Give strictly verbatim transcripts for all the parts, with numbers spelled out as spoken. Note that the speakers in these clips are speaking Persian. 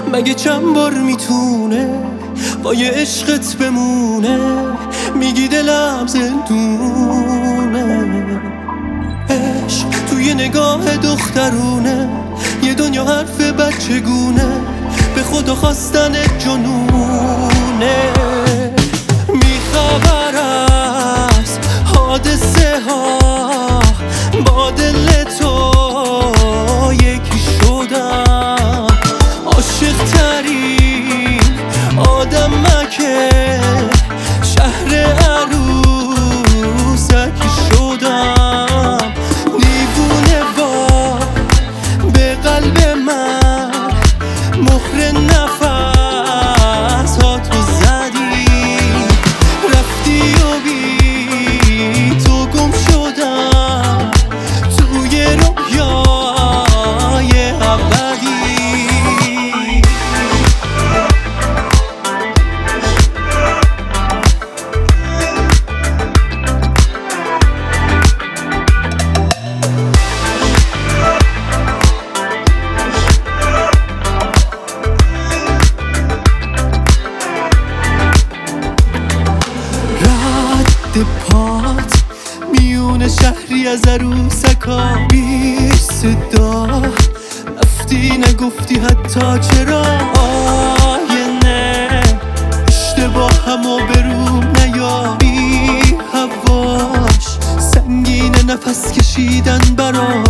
مگه چند بار میتونه با یه عشقت بمونه؟ میگی دلم زندونه. عشق توی نگاه دخترونه، یه دنیا حرف بچگونه، به خدا خواستن جنونه. میخبر از حادثه ها با دل تو یکی شدم، عاشق ترین آدم مکه شهر عروسکی شدم. دیوونه وار به قلب من مهر نفس ها تو زدی، رفتی و بی تو گم شدم توی رویای ابدی. پات میون شهری از عروسکا بی صدا رفتی، نگفتی حتی چرا. آینه اشتباه همو بروم نیاری، هواش سنگین نفس کشیدن برا.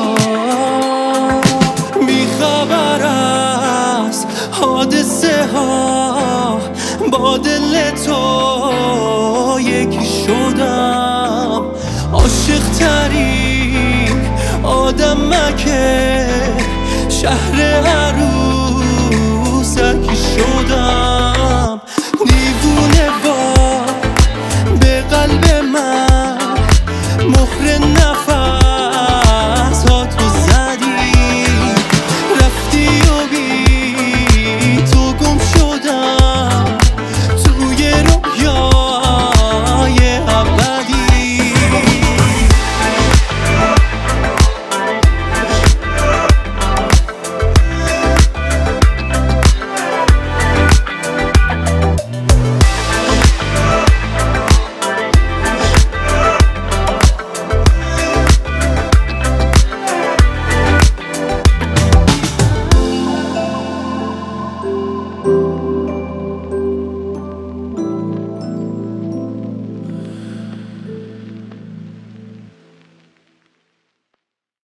بیخبر از حادثه ها با دل تو یکی شدم، عاشق ترین آدم مکه شهر